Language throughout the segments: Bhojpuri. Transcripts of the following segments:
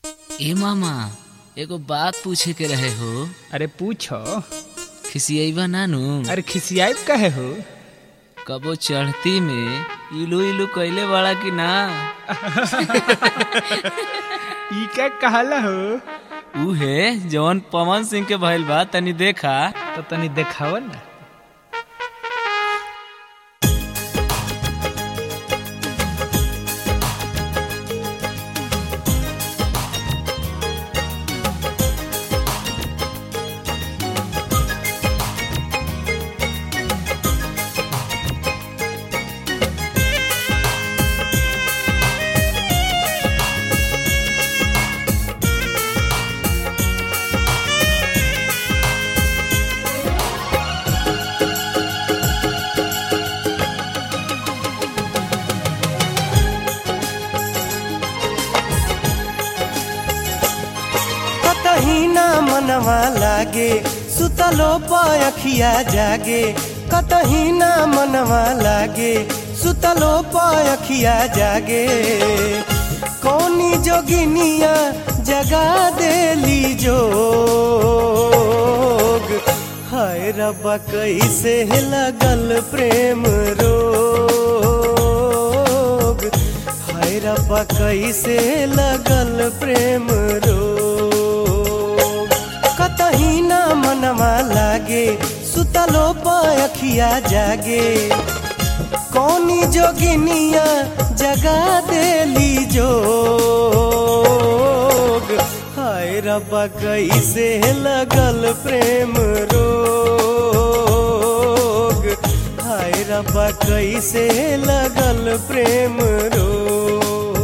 ए मामा एगो बात पूछे के रहे हो। अरे पूछो। खिसियैबा नानू? अरे खिसियाब कहे हो? कबो चढ़ती में इलू इलू कैले बड़ा कि ना? ई क्या कहला हो? उहे जवन पवन सिंह के भइल बा, तनी देखा। तो तनी देखाव ना। कतही ना मनवा लागे, सुतलो पायखिया जागे। कतही ना मनवा लागे, सुतलो पायखिया जागे। कौनी जोगिनिया जगा देली जोग। हाय रब्बा कैसे लगल प्रेम रोग। हाय रब्बा कैसे लगल प्रेम रोग। कतही ना मनवा लागे, सुतलो पायखिया जागे। कौनी जोगिनिया जगा देली जोग। हाय रब्बा कैसे लगल प्रेम रोग। हाय रब्बा कैसे लगल प्रेम रोग।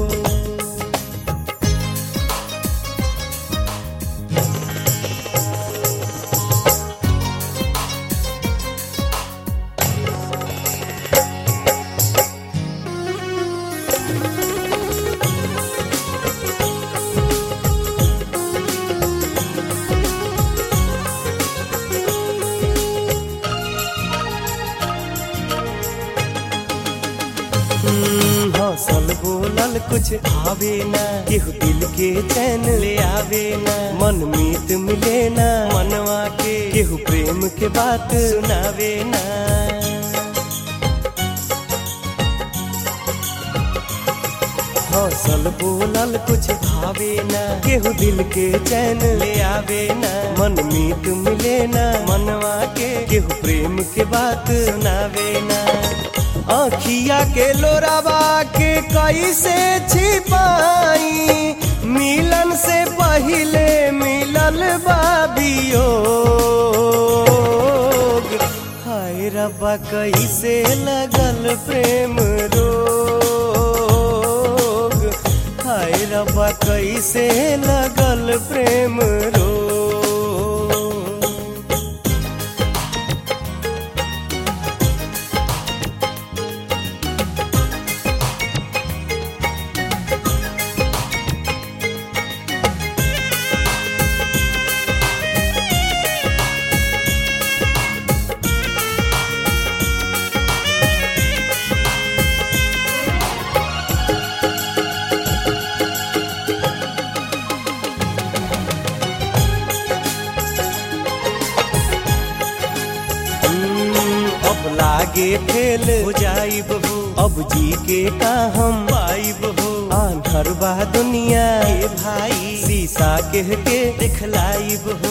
हौसल बोलल कुछ आवे ना, केहू दिल के चैन ले आवे ना। मन मीत मिले ना मनवा के, केहू प्रेम के बात सुनावे ना। हौसल बोलल कुछ आवे ना, केहू दिल के चैन ले आवे ना। मन मीत मिले ना मनवा के, केहू प्रेम के बात सुनावे ना। आँखिया के लोरावा के कैसे छिपाई, मिलन से पहिले मिलल बाबियोग। हाय रब्बा कैसे लगल प्रेम रोग। हाय रब्बा कैसे लगल प्रेम रोग। लागे फेल हो जाई बहू, अब जी के का हम पाई बहू। आंधर बा दुनिया के भाई, शीशा कह के दिखलाई बहू।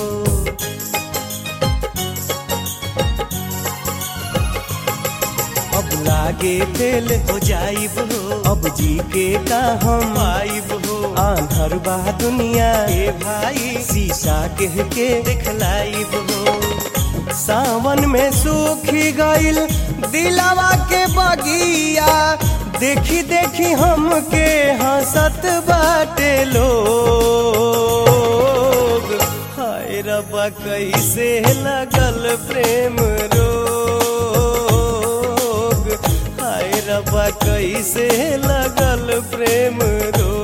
अब लागे फेल हो जाई बहू, अब जी के का हम पाई बहू। आंधर बा दुनिया के भाई, शीशा कह के दिखलाई बहू। सावन में सूखी गइल दिलावा के बगिया, देखी देखी हमके हंसत बाटे लोग। हाय रब्बा कैसे लगल प्रेम रोग। हाय रब्बा कैसे लगल प्रेम रोग।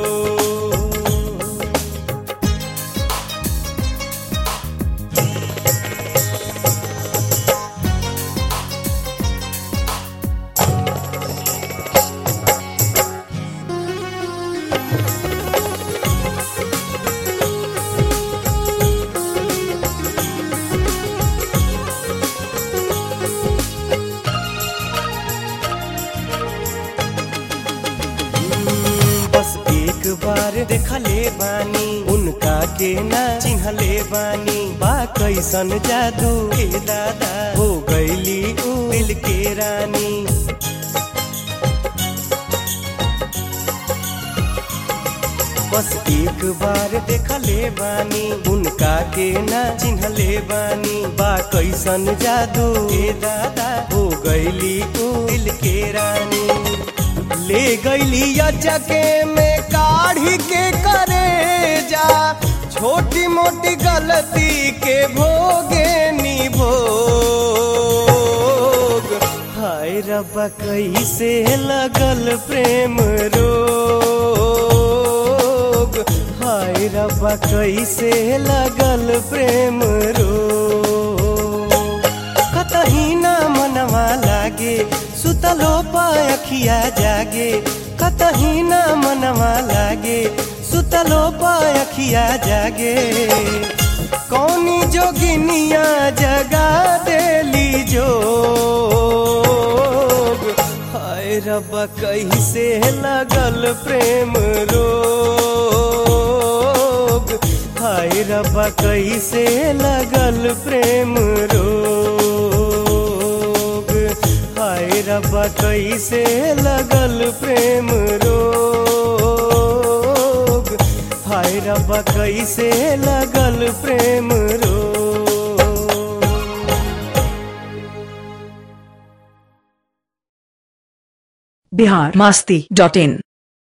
बार देखले बानी उनका के ना चिन्हले बानी बा कैसन जादू ए दादा हो गईली ऊ दिल के रानी बस एक बार देखले बानी उनका के ना चिन्हले बानी बा कैसन जादू ए दादा हो गईली ऊ दिल के रानी ले गईली अचके में काढ़ी के करे जा छोटी मोटी गलती के भोगे निभोग हाय रब्बा कैसे लगल प्रेम रोग हाय रब्बा कैसे लगल प्रेम रोग कतही ना मनवा लागे सुतलो पायखिया जागे कतही ना मनवा लागे सुतलो पायखिया जागे कौनी जोगिनिया जगा देली जोग हाय रब्बा कैसे लगल प्रेम रोग हाय रब्बा कैसे लगल प्रेम रोग हाय रब्बा कैसे लगल प्रेम रोग हाय रब्बा कैसे लगल प्रेम रोग। biharmasti.in